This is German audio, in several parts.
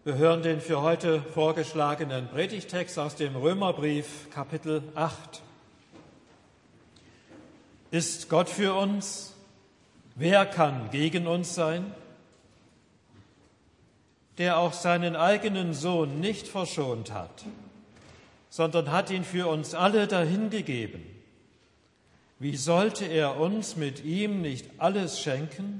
Wir hören den für heute vorgeschlagenen Predigttext aus dem Römerbrief, Kapitel 8. Ist Gott für uns? Wer kann gegen uns sein? Der auch seinen eigenen Sohn nicht verschont hat, sondern hat ihn für uns alle dahingegeben. Wie sollte er uns mit ihm nicht alles schenken?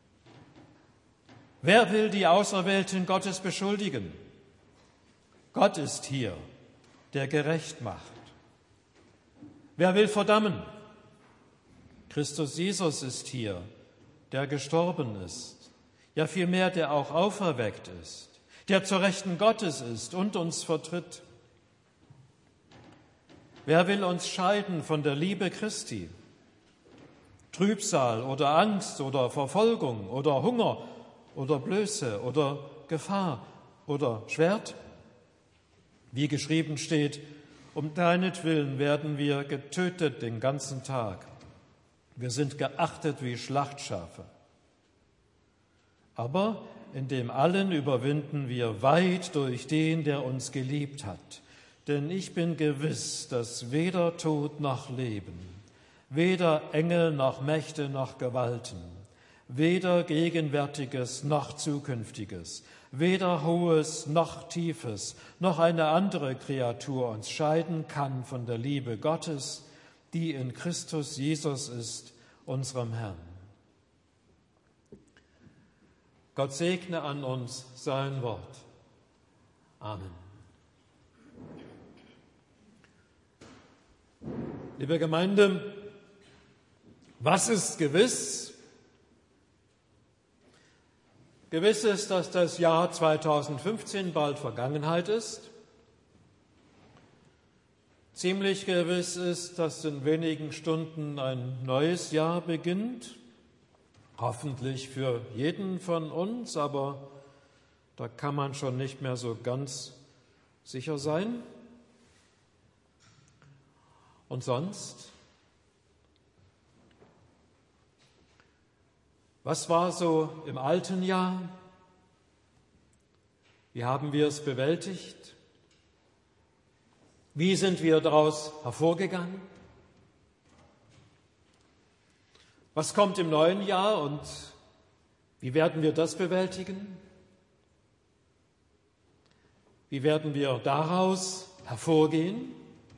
Wer will die Auserwählten Gottes beschuldigen? Gott ist hier, der gerecht macht. Wer will verdammen? Christus Jesus ist hier, der gestorben ist, ja vielmehr, der auch auferweckt ist, der zur Rechten Gottes ist und uns vertritt. Wer will uns scheiden von der Liebe Christi? Trübsal oder Angst oder Verfolgung oder Hunger oder Blöße oder Gefahr oder Schwert? Wie geschrieben steht, um deinetwillen werden wir getötet den ganzen Tag. Wir sind geachtet wie Schlachtschafe. Aber in dem allen überwinden wir weit durch den, der uns geliebt hat. Denn ich bin gewiss, dass weder Tod noch Leben, weder Engel noch Mächte noch Gewalten, weder Gegenwärtiges noch Zukünftiges, weder Hohes noch Tiefes, noch eine andere Kreatur uns scheiden kann von der Liebe Gottes, die in Christus Jesus ist, unserem Herrn. Gott segne an uns sein Wort. Amen. Liebe Gemeinde, was ist gewiss? Gewiss ist, dass das Jahr 2015 bald Vergangenheit ist. Ziemlich gewiss ist, dass in wenigen Stunden ein neues Jahr beginnt. Hoffentlich für jeden von uns, aber da kann man schon nicht mehr so ganz sicher sein. Und sonst? Was war so im alten Jahr? Wie haben wir es bewältigt? Wie sind wir daraus hervorgegangen? Was kommt im neuen Jahr und wie werden wir das bewältigen? Wie werden wir daraus hervorgehen?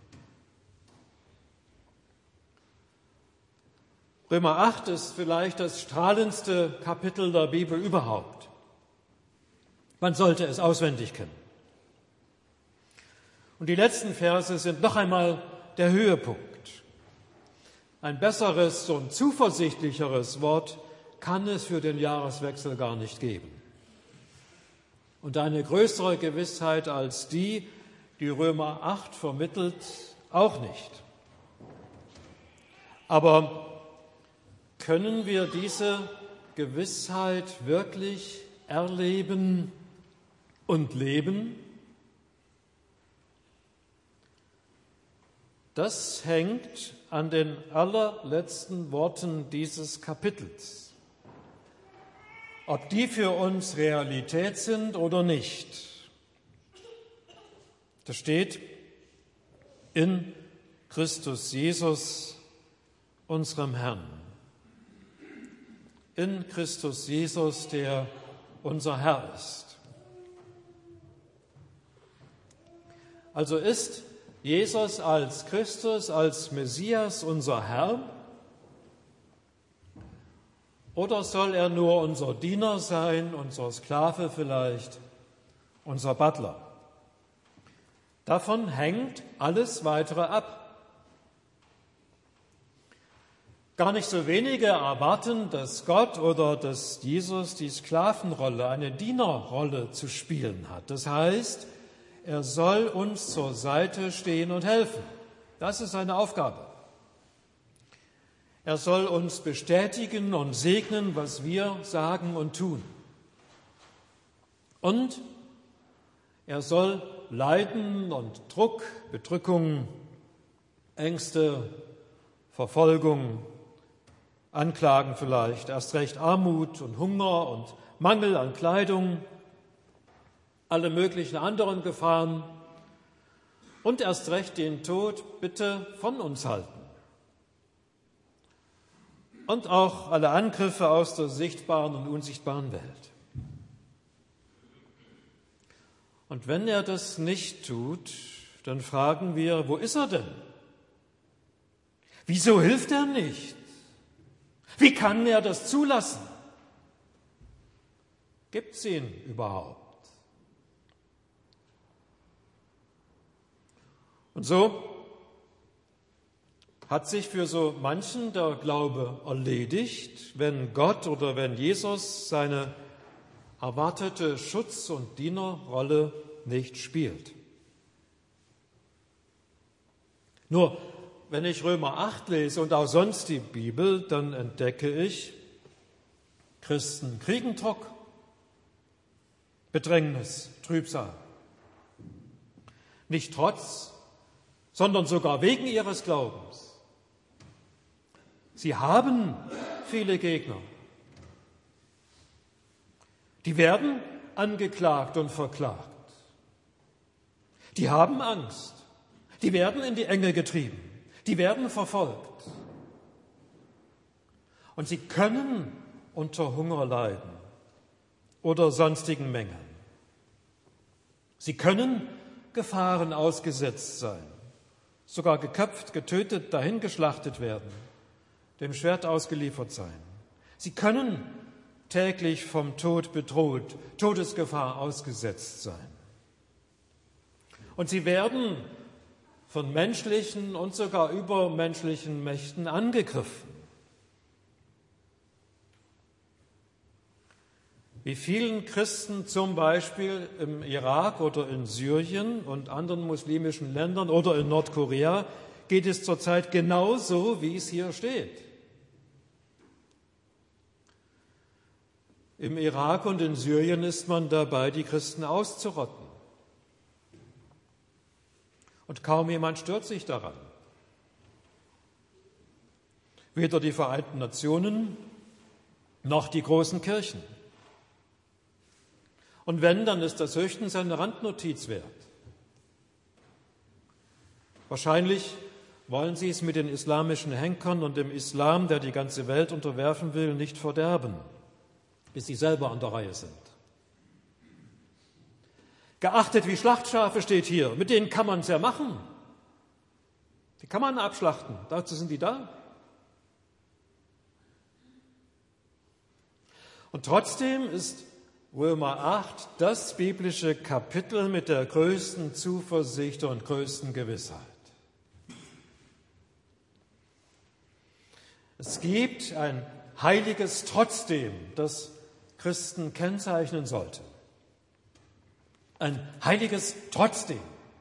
Römer 8 ist vielleicht das strahlendste Kapitel der Bibel überhaupt. Man sollte es auswendig kennen. Und die letzten Verse sind noch einmal der Höhepunkt. Ein besseres und zuversichtlicheres Wort kann es für den Jahreswechsel gar nicht geben. Und eine größere Gewissheit als die Römer 8 vermittelt, auch nicht. Aber können wir diese Gewissheit wirklich erleben und leben? Das hängt an den allerletzten Worten dieses Kapitels. Ob die für uns Realität sind oder nicht. Da steht, in Christus Jesus, unserem Herrn. In Christus Jesus, der unser Herr ist. Also ist Jesus als Christus, als Messias unser Herr? Oder soll er nur unser Diener sein, unser Sklave vielleicht, unser Butler? Davon hängt alles Weitere ab. Gar nicht so wenige erwarten, dass Gott oder dass Jesus die Sklavenrolle, eine Dienerrolle zu spielen hat. Das heißt, er soll uns zur Seite stehen und helfen. Das ist seine Aufgabe. Er soll uns bestätigen und segnen, was wir sagen und tun. Und er soll Leiden und Druck, Bedrückung, Ängste, Verfolgung, Anklagen vielleicht, erst recht Armut und Hunger und Mangel an Kleidung, alle möglichen anderen Gefahren und erst recht den Tod bitte von uns halten. Und auch alle Angriffe aus der sichtbaren und unsichtbaren Welt. Und wenn er das nicht tut, dann fragen wir, wo ist er denn? Wieso hilft er nicht? Wie kann er das zulassen? Gibt es ihn überhaupt? Und so hat sich für so manchen der Glaube erledigt, wenn Gott oder wenn Jesus seine erwartete Schutz- und Dienerrolle nicht spielt. Nur wenn ich Römer 8 lese und auch sonst die Bibel, dann entdecke ich, Christen kriegen Druck, Bedrängnis, Trübsal. Nicht trotz, sondern sogar wegen ihres Glaubens. Sie haben viele Gegner. Die werden angeklagt und verklagt. Die haben Angst. Die werden in die Enge getrieben. Die werden verfolgt. Und sie können unter Hunger leiden oder sonstigen Mängeln. Sie können Gefahren ausgesetzt sein, sogar geköpft, getötet, dahingeschlachtet werden, dem Schwert ausgeliefert sein. Sie können täglich vom Tod bedroht, Todesgefahr ausgesetzt sein. Und sie werden von menschlichen und sogar übermenschlichen Mächten angegriffen. Wie vielen Christen zum Beispiel im Irak oder in Syrien und anderen muslimischen Ländern oder in Nordkorea geht es zurzeit genauso, wie es hier steht. Im Irak und in Syrien ist man dabei, die Christen auszurotten. Und kaum jemand stört sich daran. Weder die Vereinten Nationen noch die großen Kirchen. Und wenn, dann ist das höchstens eine Randnotiz wert. Wahrscheinlich wollen sie es mit den islamischen Henkern und dem Islam, der die ganze Welt unterwerfen will, nicht verderben, bis sie selber an der Reihe sind. Geachtet wie Schlachtschafe steht hier, mit denen kann man es ja machen. Die kann man abschlachten, dazu sind die da. Und trotzdem ist Römer 8 das biblische Kapitel mit der größten Zuversicht und größten Gewissheit. Es gibt ein heiliges Trotzdem, das Christen kennzeichnen sollte. Ein heiliges Trotzdem.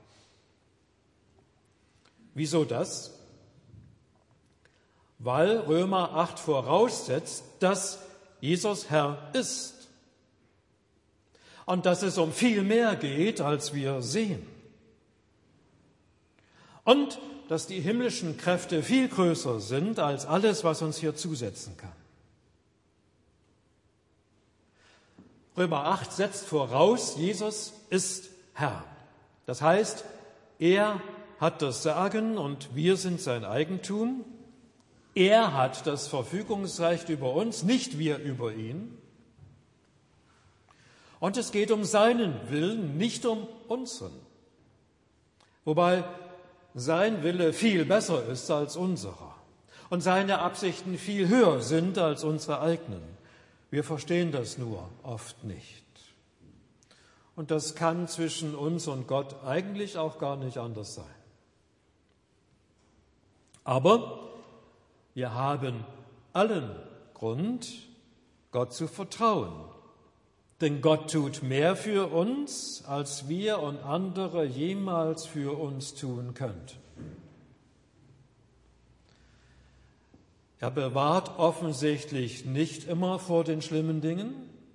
Wieso das? Weil Römer 8 voraussetzt, dass Jesus Herr ist. Und dass es um viel mehr geht, als wir sehen. Und dass die himmlischen Kräfte viel größer sind als alles, was uns hier zusetzen kann. Römer 8 setzt voraus, Jesus ist Herr. Das heißt, er hat das Sagen und wir sind sein Eigentum. Er hat das Verfügungsrecht über uns, nicht wir über ihn. Und es geht um seinen Willen, nicht um unseren. Wobei sein Wille viel besser ist als unserer und seine Absichten viel höher sind als unsere eigenen. Wir verstehen das nur oft nicht. Und das kann zwischen uns und Gott eigentlich auch gar nicht anders sein. Aber wir haben allen Grund, Gott zu vertrauen. Denn Gott tut mehr für uns, als wir und andere jemals für uns tun könnten. Er bewahrt offensichtlich nicht immer vor den schlimmen Dingen,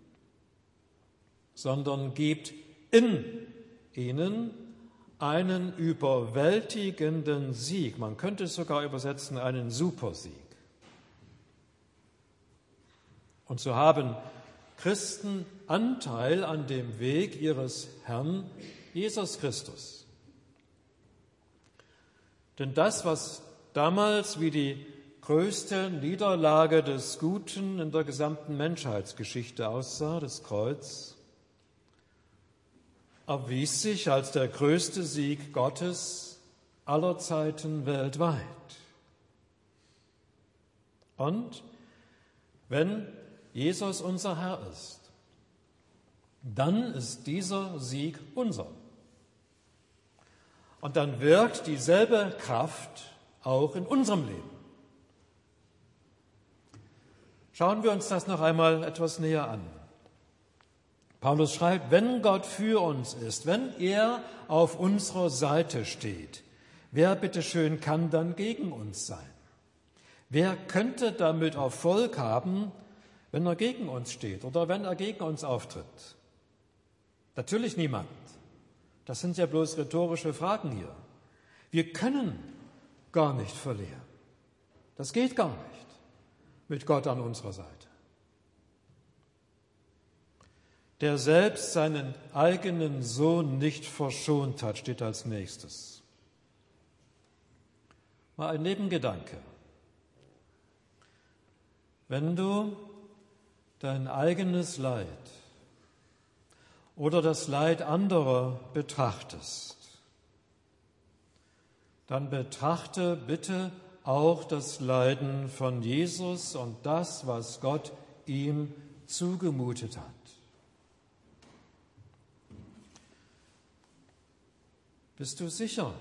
sondern gibt in ihnen einen überwältigenden Sieg. Man könnte es sogar übersetzen, einen Supersieg. Und so haben Christen Anteil an dem Weg ihres Herrn Jesus Christus. Denn das, was damals wie die größte Niederlage des Guten in der gesamten Menschheitsgeschichte aussah, das Kreuz, erwies sich als der größte Sieg Gottes aller Zeiten weltweit. Und wenn Jesus unser Herr ist, dann ist dieser Sieg unser. Und dann wirkt dieselbe Kraft auch in unserem Leben. Schauen wir uns das noch einmal etwas näher an. Paulus schreibt, wenn Gott für uns ist, wenn er auf unserer Seite steht, wer bitteschön kann dann gegen uns sein? Wer könnte damit Erfolg haben, wenn er gegen uns steht oder wenn er gegen uns auftritt? Natürlich niemand. Das sind ja bloß rhetorische Fragen hier. Wir können gar nicht verlieren. Das geht gar nicht mit Gott an unserer Seite. Der selbst seinen eigenen Sohn nicht verschont hat, steht als nächstes. Mal ein Nebengedanke. Wenn du dein eigenes Leid oder das Leid anderer betrachtest, dann betrachte bitte auch das Leiden von Jesus und das, was Gott ihm zugemutet hat. Bist du sicher?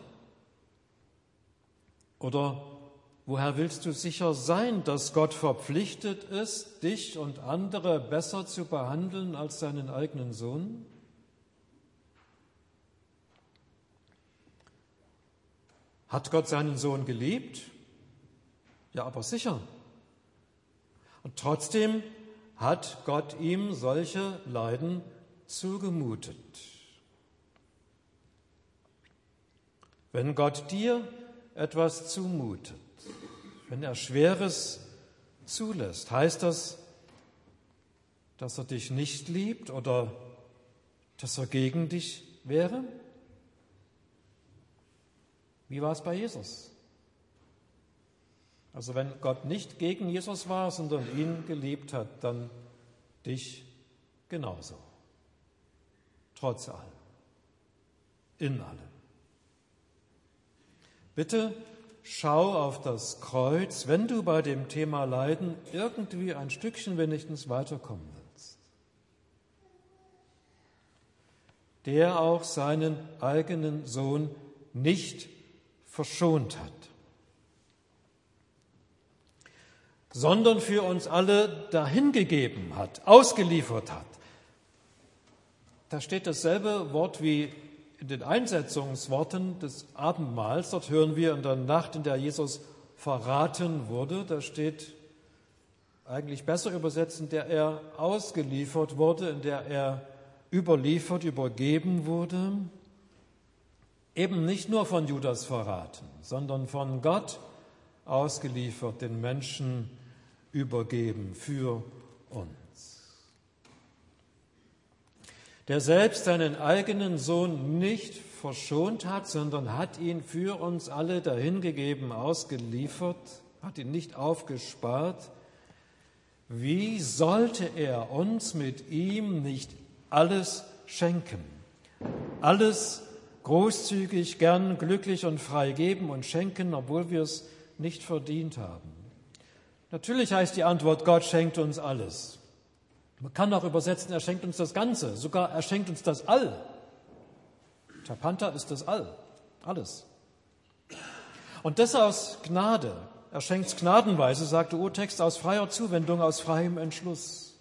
Oder woher willst du sicher sein, dass Gott verpflichtet ist, dich und andere besser zu behandeln als seinen eigenen Sohn? Hat Gott seinen Sohn geliebt? Ja, aber sicher. Und trotzdem hat Gott ihm solche Leiden zugemutet. Wenn Gott dir etwas zumutet, wenn er Schweres zulässt, heißt das, dass er dich nicht liebt oder dass er gegen dich wäre? Wie war es bei Jesus? Also wenn Gott nicht gegen Jesus war, sondern ihn geliebt hat, dann dich genauso. Trotz allem. In allem. Bitte schau auf das Kreuz, wenn du bei dem Thema Leiden irgendwie ein Stückchen wenigstens weiterkommen willst. Der auch seinen eigenen Sohn nicht verschont hat, sondern für uns alle dahingegeben hat, ausgeliefert hat. Da steht dasselbe Wort wie in den Einsetzungsworten des Abendmahls. Dort hören wir in der Nacht, in der Jesus verraten wurde, da steht eigentlich besser übersetzt, in der er ausgeliefert wurde, in der er überliefert, übergeben wurde. Eben nicht nur von Judas verraten, sondern von Gott ausgeliefert, den Menschen übergeben für uns. Der selbst seinen eigenen Sohn nicht verschont hat, sondern hat ihn für uns alle dahingegeben, ausgeliefert, hat ihn nicht aufgespart. Wie sollte er uns mit ihm nicht alles schenken? Alles großzügig, gern, glücklich und frei geben und schenken, obwohl wir es nicht verdient haben. Natürlich heißt die Antwort, Gott schenkt uns alles. Man kann auch übersetzen, er schenkt uns das Ganze, sogar er schenkt uns das All. Tapanta ist das All, alles. Und das aus Gnade. Er schenkt es gnadenweise, sagt der Urtext, aus freier Zuwendung, aus freiem Entschluss.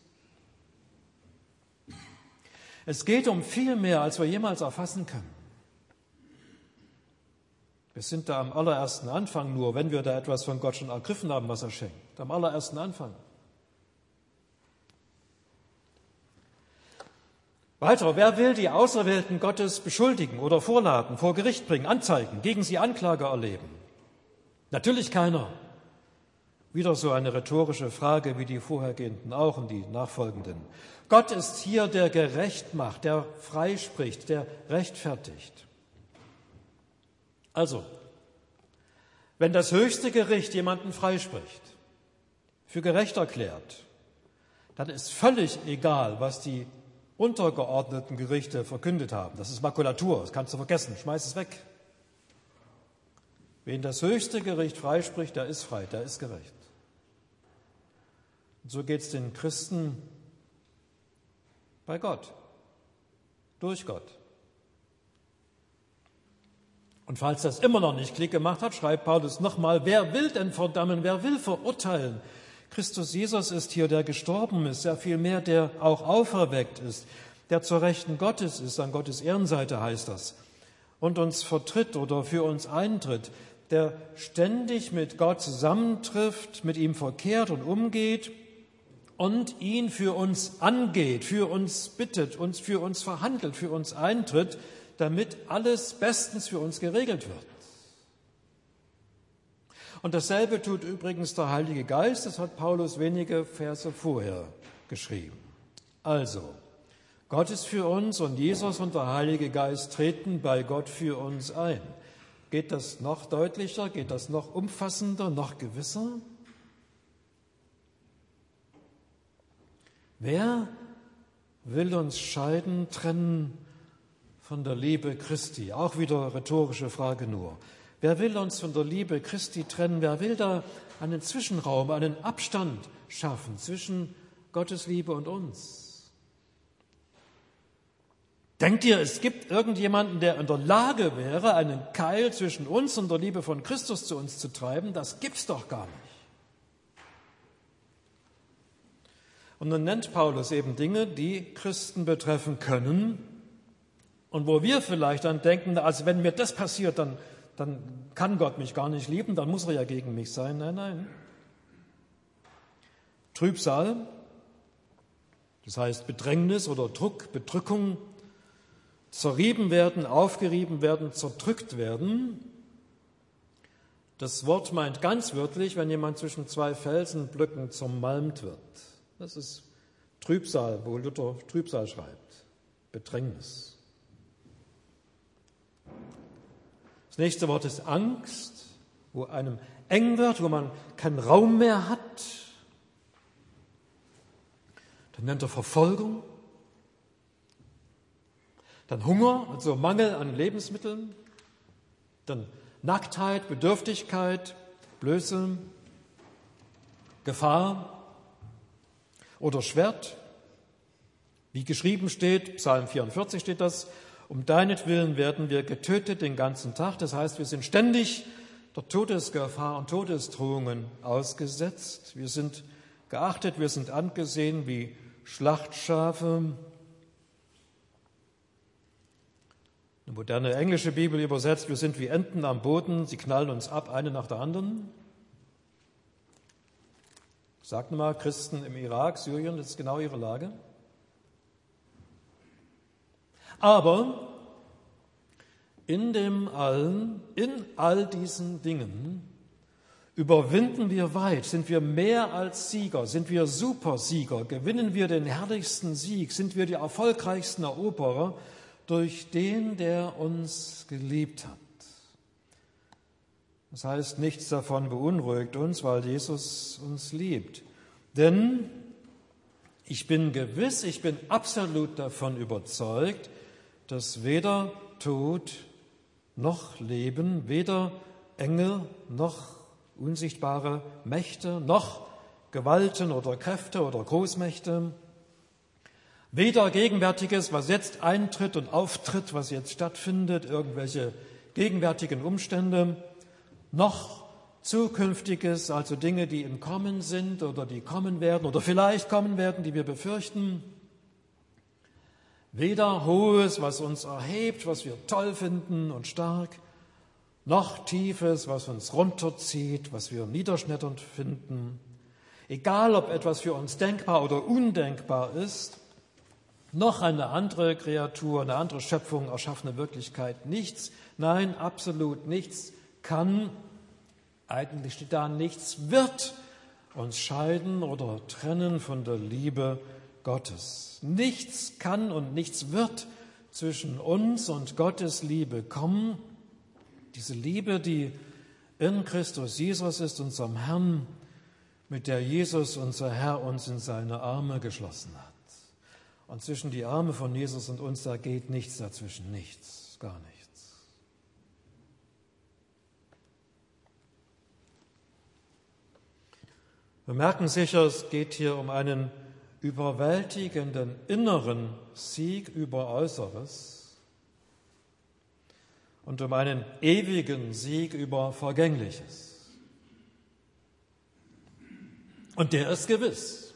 Es geht um viel mehr, als wir jemals erfassen können. Wir sind da am allerersten Anfang nur, wenn wir da etwas von Gott schon ergriffen haben, was er schenkt. Am allerersten Anfang. Weiter, wer will die Auserwählten Gottes beschuldigen oder vorladen, vor Gericht bringen, anzeigen, gegen sie Anklage erleben? Natürlich keiner. Wieder so eine rhetorische Frage wie die vorhergehenden auch und die nachfolgenden. Gott ist hier, der gerecht macht, der freispricht, der rechtfertigt. Also, wenn das höchste Gericht jemanden freispricht, für gerecht erklärt, dann ist völlig egal, was die untergeordneten Gerichte verkündet haben. Das ist Makulatur, das kannst du vergessen, schmeiß es weg. Wen das höchste Gericht freispricht, der ist frei, der ist gerecht. Und so geht es den Christen bei Gott, durch Gott. Und falls das immer noch nicht Klick gemacht hat, schreibt Paulus nochmal, wer will denn verdammen, wer will verurteilen? Christus Jesus ist hier, der gestorben ist, ja vielmehr, der auch auferweckt ist, der zur Rechten Gottes ist, an Gottes Ehrenseite heißt das, und uns vertritt oder für uns eintritt, der ständig mit Gott zusammentrifft, mit ihm verkehrt und umgeht und ihn für uns angeht, für uns bittet, uns für uns verhandelt, für uns eintritt, damit alles bestens für uns geregelt wird. Und dasselbe tut übrigens der Heilige Geist, das hat Paulus wenige Verse vorher geschrieben. Also, Gott ist für uns und Jesus und der Heilige Geist treten bei Gott für uns ein. Geht das noch deutlicher, geht das noch umfassender, noch gewisser? Wer will uns scheiden, trennen von der Liebe Christi? Auch wieder rhetorische Frage nur. Wer will uns von der Liebe Christi trennen? Wer will da einen Zwischenraum, einen Abstand schaffen zwischen Gottes Liebe und uns? Denkt ihr, es gibt irgendjemanden, der in der Lage wäre, einen Keil zwischen uns und der Liebe von Christus zu uns zu treiben? Das gibt's doch gar nicht. Und dann nennt Paulus eben Dinge, die Christen betreffen können und wo wir vielleicht dann denken, also wenn mir das passiert, dann kann Gott mich gar nicht lieben, dann muss er ja gegen mich sein. Nein, nein. Trübsal, das heißt Bedrängnis oder Druck, Bedrückung, zerrieben werden, aufgerieben werden, zerdrückt werden. Das Wort meint ganz wörtlich, wenn jemand zwischen zwei Felsenblöcken zermalmt wird. Das ist Trübsal, wo Luther Trübsal schreibt. Bedrängnis. Das nächste Wort ist Angst, wo einem eng wird, wo man keinen Raum mehr hat. Dann nennt er Verfolgung. Dann Hunger, also Mangel an Lebensmitteln. Dann Nacktheit, Bedürftigkeit, Blöße, Gefahr oder Schwert. Wie geschrieben steht, Psalm 44 steht das, um deinetwillen werden wir getötet den ganzen Tag. Das heißt, wir sind ständig der Todesgefahr und Todesdrohungen ausgesetzt. Wir sind geachtet, wir sind angesehen wie Schlachtschafe. Eine moderne englische Bibel übersetzt, wir sind wie Enten am Boden, sie knallen uns ab, eine nach der anderen. Sagt mal, Christen im Irak, Syrien, das ist genau ihre Lage. Aber in all diesen Dingen überwinden wir weit, sind wir mehr als Sieger, sind wir Supersieger, gewinnen wir den herrlichsten Sieg, sind wir die erfolgreichsten Eroberer durch den, der uns geliebt hat. Das heißt, nichts davon beunruhigt uns, weil Jesus uns liebt. Denn ich bin gewiss, ich bin absolut davon überzeugt, dass weder Tod noch Leben, weder Engel noch unsichtbare Mächte, noch Gewalten oder Kräfte oder Großmächte, weder Gegenwärtiges, was jetzt eintritt und auftritt, was jetzt stattfindet, irgendwelche gegenwärtigen Umstände, noch Zukünftiges, also Dinge, die im Kommen sind oder die kommen werden oder vielleicht kommen werden, die wir befürchten, weder Hohes, was uns erhebt, was wir toll finden und stark, noch Tiefes, was uns runterzieht, was wir niederschmetternd finden. Egal, ob etwas für uns denkbar oder undenkbar ist, noch eine andere Kreatur, eine andere Schöpfung, erschaffene Wirklichkeit, nichts, nein, absolut nichts kann, eigentlich steht da, nichts wird uns scheiden oder trennen von der Liebe Gottes. Nichts kann und nichts wird zwischen uns und Gottes Liebe kommen. Diese Liebe, die in Christus Jesus ist, unserem Herrn, mit der Jesus, unser Herr, uns in seine Arme geschlossen hat. Und zwischen die Arme von Jesus und uns, da geht nichts dazwischen, nichts, gar nichts. Wir merken sicher, es geht hier um einen überwältigenden inneren Sieg über Äußeres und um einen ewigen Sieg über Vergängliches. Und der ist gewiss,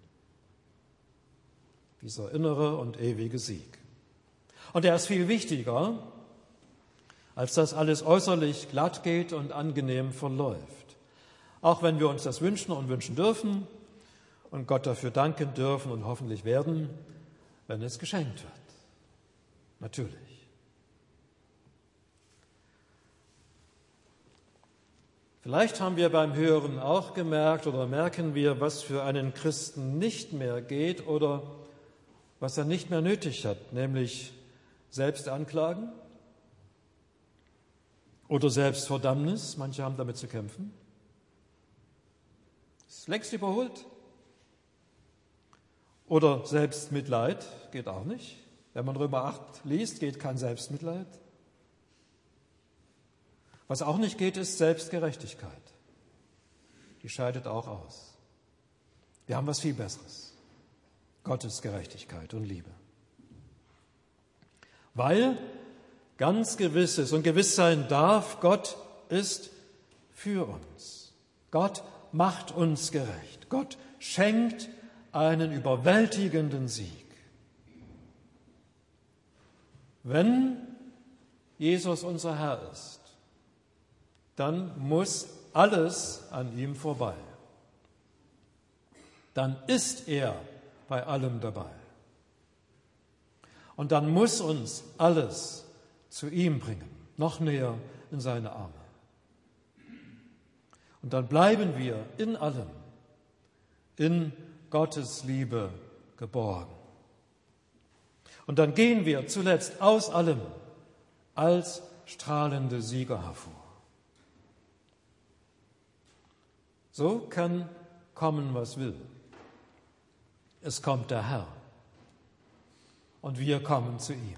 dieser innere und ewige Sieg. Und der ist viel wichtiger, als dass alles äußerlich glatt geht und angenehm verläuft. Auch wenn wir uns das wünschen und wünschen dürfen und Gott dafür danken dürfen und hoffentlich werden, wenn es geschenkt wird. Natürlich. Vielleicht haben wir beim Hören auch gemerkt oder merken wir, was für einen Christen nicht mehr geht oder was er nicht mehr nötig hat, nämlich Selbstanklagen oder Selbstverdammnis. Manche haben damit zu kämpfen. Ist längst überholt. Oder Selbstmitleid geht auch nicht. Wenn man Römer 8 liest, geht kein Selbstmitleid. Was auch nicht geht, ist Selbstgerechtigkeit. Die scheidet auch aus. Wir haben was viel Besseres. Gottes Gerechtigkeit und Liebe. Weil ganz gewiss ist und gewiss sein darf, Gott ist für uns. Gott macht uns gerecht. Gott schenkt einen überwältigenden Sieg. Wenn Jesus unser Herr ist, dann muss alles an ihm vorbei. Dann ist er bei allem dabei. Und dann muss uns alles zu ihm bringen, noch näher in seine Arme. Und dann bleiben wir in allem, in Gottes Liebe geborgen. Und dann gehen wir zuletzt aus allem als strahlende Sieger hervor. So kann kommen, was will. Es kommt der Herr und wir kommen zu ihm.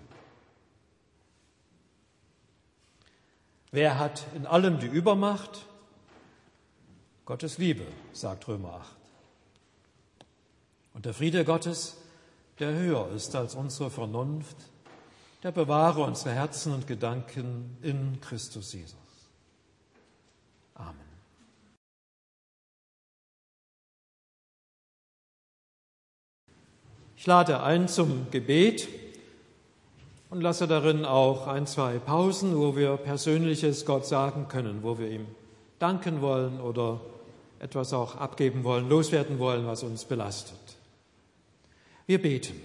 Wer hat in allem die Übermacht? Gottes Liebe, sagt Römer 8. Und der Friede Gottes, der höher ist als unsere Vernunft, der bewahre unsere Herzen und Gedanken in Christus Jesus. Amen. Ich lade ein zum Gebet und lasse darin auch ein, zwei Pausen, wo wir Persönliches Gott sagen können, wo wir ihm danken wollen oder etwas auch abgeben wollen, loswerden wollen, was uns belastet. Wir beten.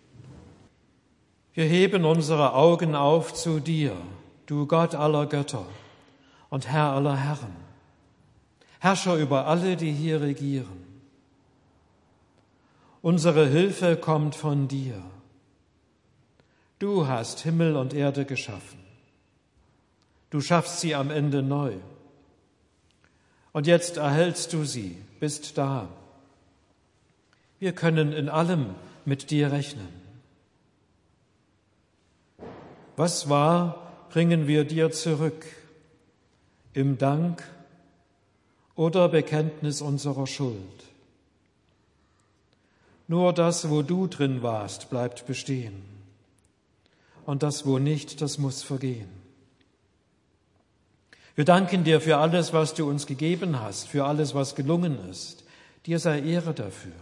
Wir heben unsere Augen auf zu dir, du Gott aller Götter und Herr aller Herren, Herrscher über alle, die hier regieren. Unsere Hilfe kommt von dir. Du hast Himmel und Erde geschaffen. Du schaffst sie am Ende neu. Und jetzt erhältst du sie, bist da. Wir können in allem mit dir rechnen. Was war, bringen wir dir zurück, im Dank oder Bekenntnis unserer Schuld. Nur das, wo du drin warst, bleibt bestehen. Und das, wo nicht, das muss vergehen. Wir danken dir für alles, was du uns gegeben hast, für alles, was gelungen ist. Dir sei Ehre dafür.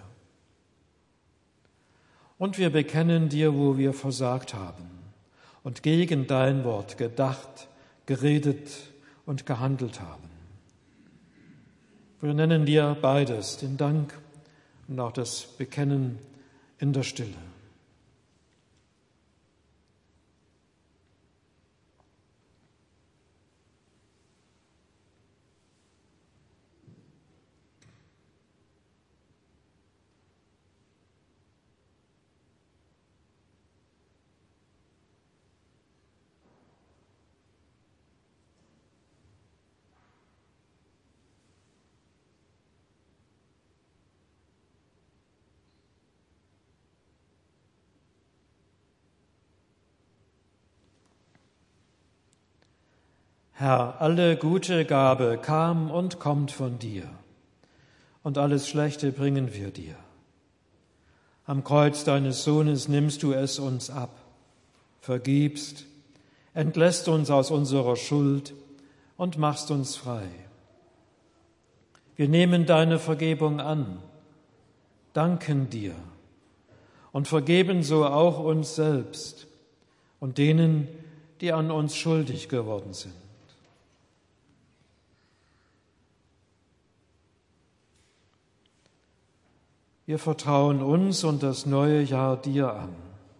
Und wir bekennen dir, wo wir versagt haben und gegen dein Wort gedacht, geredet und gehandelt haben. Wir nennen dir beides, den Dank und auch das Bekennen in der Stille. Herr, alle gute Gabe kam und kommt von dir, und alles Schlechte bringen wir dir. Am Kreuz deines Sohnes nimmst du es uns ab, vergibst, entlässt uns aus unserer Schuld und machst uns frei. Wir nehmen deine Vergebung an, danken dir und vergeben so auch uns selbst und denen, die an uns schuldig geworden sind. Wir vertrauen uns und das neue Jahr dir an.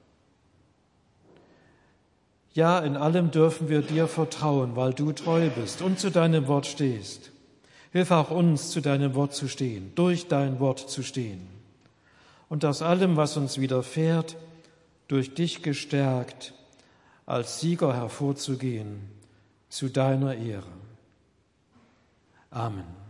Ja, in allem dürfen wir dir vertrauen, weil du treu bist und zu deinem Wort stehst. Hilf auch uns, zu deinem Wort zu stehen, durch dein Wort zu stehen. Und aus allem, was uns widerfährt, durch dich gestärkt, als Sieger hervorzugehen, zu deiner Ehre. Amen.